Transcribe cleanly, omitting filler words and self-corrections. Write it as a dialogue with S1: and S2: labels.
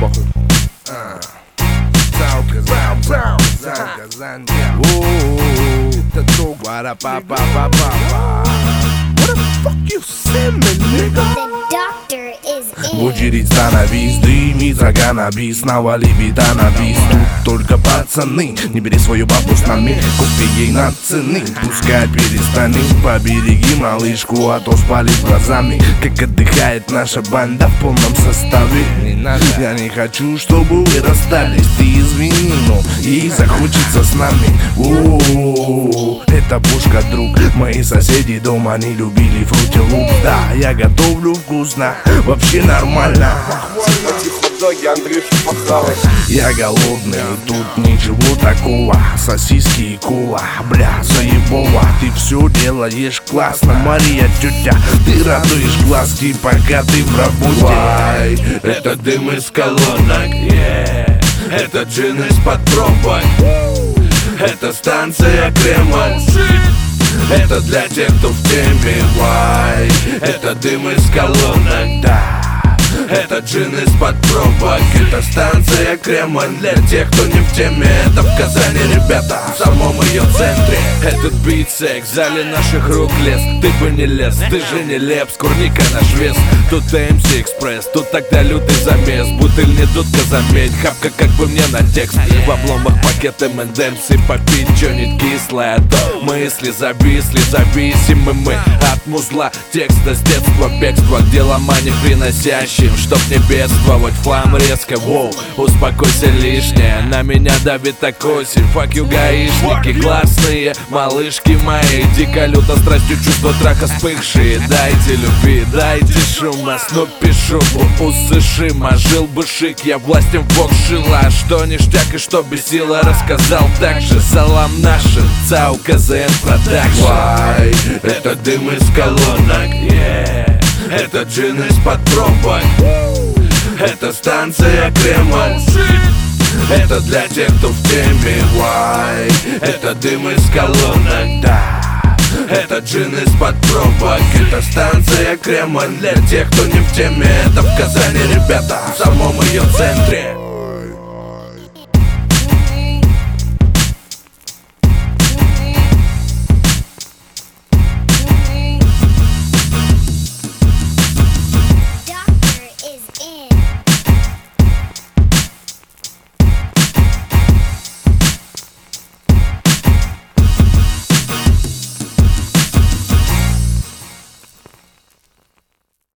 S1: похуй. Казань, это друг. What the fuck you say, nigga?
S2: The doctor is in.
S1: В очередь становись, дымит за ганнабис, навали бита на бис. Тут только пацаны, не бери свою бабу с нами, купи ей на цены, пускай перестанет. Побереги малышку, а то спалит глазами. Как отдыхает наша банда в полном составе. Я не хочу, чтобы вы расстались. Ты извини, но ей захочется с нами. Это пушка, друг. Мои соседи дома не любили фрути лук. Да, я готовлю вкусно, вообще нормально. Я голодный, тут ничего такого. Сосиски и кола, бля, заебова. Ты все делаешь классно, Мария, тетя. Ты радуешь глазки, пока ты в работе. Это дым из колонок, это джин из-под пробок. Это станция Кремль. Это для тех, кто в теме. Это дым из колонок, да. Это джин из-под пробок. Это станция Кремль. Для тех, кто не в теме. Это в Казани, ребята, в самом ее центре. Этот бит секс, в зале наших рук лес. Ты бы не лез, ты же не леп. С курника наш вес. Тут ТМС Экспресс, тут тогда лютый замес. Бутыль не дудка, заметь, хапка как бы мне на текст. В обломах пакет M&M's и попить что-нибудь кислое. То мысли зависли, зависимы мы от музла. Текста с детства, бегства к делам, а не приносящим. Чтоб не бедствовать, флам резко, воу. Успокойся лишнее, на меня давит такой осень. Fuck you, гаишники, классные малышки мои. Дико люто страстью чувства трака вспыхшие. Дайте любви, дайте шума, Снупи шубу усышима. Жил бы шик, я властен в бок шила. Что ништяк и что бесило, рассказал так же. Салам нашим, ЦАУ КЗН Продакшн. Это дым из колонок, это джин из-под пробок. Это станция Кремль. Это для тех, кто в теме. Это дым из колонок, да. Это джин из-под пробок. Это станция Кремль. Для тех, кто не в теме. Это в Казани, ребята, в самом ее центре.